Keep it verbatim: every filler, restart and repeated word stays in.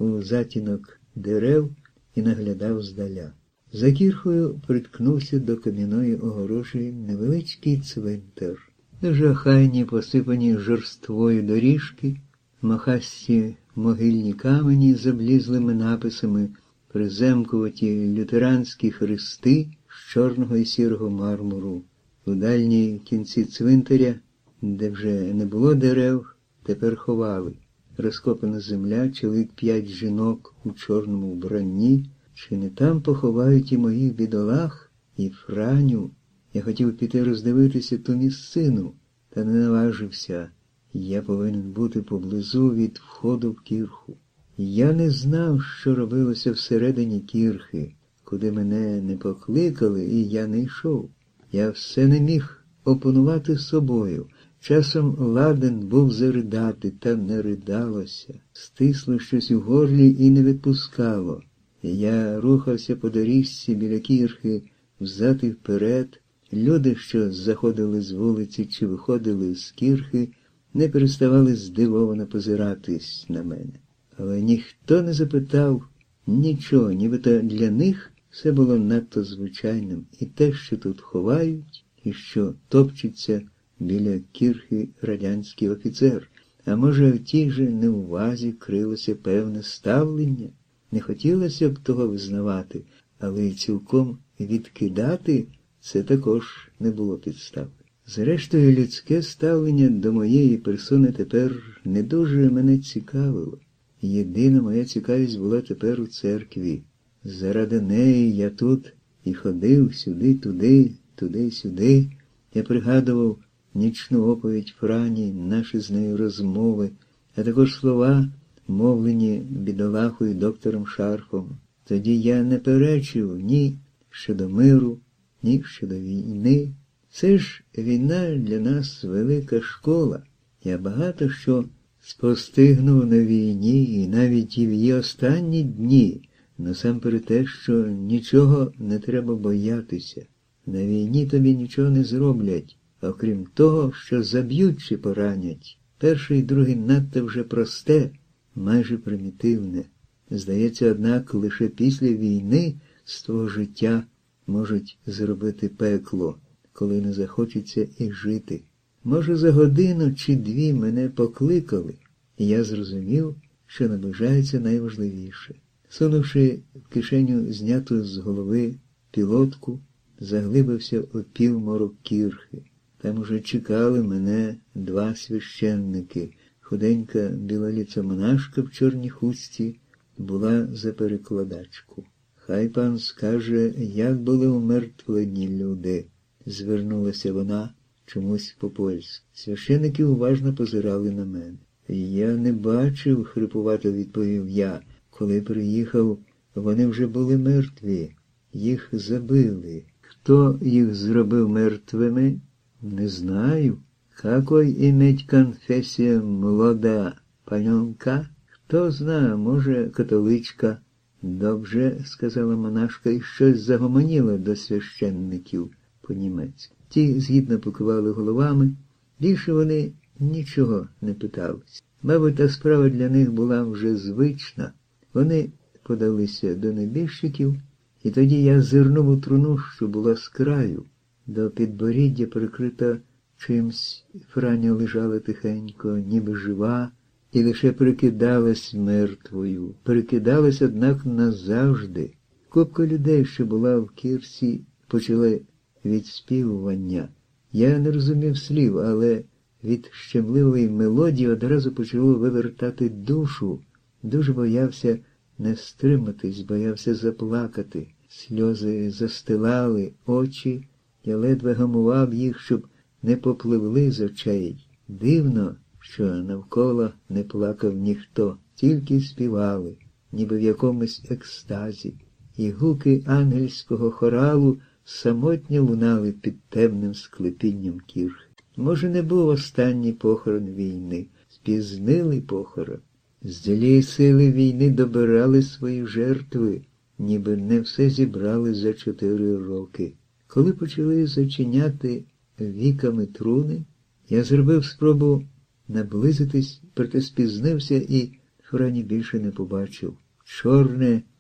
у затінок дерев і наглядав здаля. За кірхою приткнувся до кам'яної огорожі невеличкий цвинтар. Дуже охайні, посипані жорствою доріжки, махасті могильні камені з облізлими написами, приземкуваті лютеранські хрести з чорного і сірого мармуру. У дальній кінці цвинтаря, де вже не було дерев, тепер ховали. Розкопана земля, чоловік п'ять жінок у чорному вбранні. Чи не там поховають і моїх бідолах, і Франю? Я хотів піти роздивитися ту місцину, та не наважився. Я повинен бути поблизу від входу в кірху. Я не знав, що робилося всередині кірхи, куди мене не покликали, і я не йшов. Я все не міг опанувати собою. Часом ладен був заридати, та не ридалося. Стисло щось у горлі і не відпускало. Я рухався по доріжці біля кірхи, взад і вперед. Люди, що заходили з вулиці чи виходили з кірхи, не переставали здивовано позиратись на мене. Але ніхто не запитав нічого, нібито для них все було надто звичайним. І те, що тут ховають, і що топчеться біля кірхи радянський офіцер. А може, в тій же неувазі крилося певне ставлення? Не хотілося б того визнавати, але й цілком відкидати це також не було підстав. Зрештою, людське ставлення до моєї персони тепер не дуже мене цікавило. Єдина моя цікавість була тепер у церкві. Заради неї я тут і ходив сюди-туди, туди-сюди. Я пригадував нічну оповідь Франі, наші з нею розмови, а також слова, мовлені бідолахою доктором Шарфом. Тоді я не перечив ні щодо миру, ні щодо війни. Це ж війна для нас велика школа. Я багато що спостигнув на війні, і навіть і в її останні дні, насамперед те, що нічого не треба боятися. На війні тобі нічого не зроблять, окрім того, що заб'ють чи поранять. Перший і другий надто вже просте, майже примітивне. Здається, однак, лише після війни з твого життя можуть зробити пекло, коли не захочеться і жити. Може, за годину чи дві мене покликали, і я зрозумів, що наближається найважливіше. Сунувши в кишеню зняту з голови пілотку, заглибився у півморок кірхи. Там уже чекали мене два священники. Худенька білоліця монашка в чорній хустці була за перекладачку. «Хай пан скаже, як були умертвлені люди», – звернулася вона чомусь по-польськи. Священики уважно позирали на мене. «Я не бачив», – хрипувато відповів я. «Коли приїхав, вони вже були мертві. Їх забили. Хто їх зробив мертвими? Не знаю. Какой иметь конфесія молода панянка? Хто знає, може, католичка». «Добре», – сказала монашка, і щось загомоніла до священників по-німецьки. Ті згідно покивали головами, більше вони нічого не питались. Мабуть, та справа для них була вже звична. Вони подалися до небіжчиків, і тоді я зирнув у труну, що була з краю. До підборіддя прикрита чимсь, Франя лежала тихенько, ніби жива, і лише прикидалась мертвою. Прикидалась, однак, назавжди. Купка людей, що була в кірці, почали відспівування. Я не розумів слів, але від щемливої мелодії одразу почало вивертати душу. Дуже боявся не стриматись, боявся заплакати. Сльози застилали очі, я ледве гамував їх, щоб не попливли з очей. Дивно, що навколо не плакав ніхто, тільки співали, ніби в якомусь екстазі. І гуки ангельського хоралу самотньо лунали під темним склепінням кірхи. Може, не був останній похорон війни, спізнилий похорон. Злі сили війни добирали свої жертви, ніби не все зібрали за чотири роки. Коли почали зачиняти віками труни, я зробив спробу наблизитись, проте спізнився і Франі більше не побачив. Чорне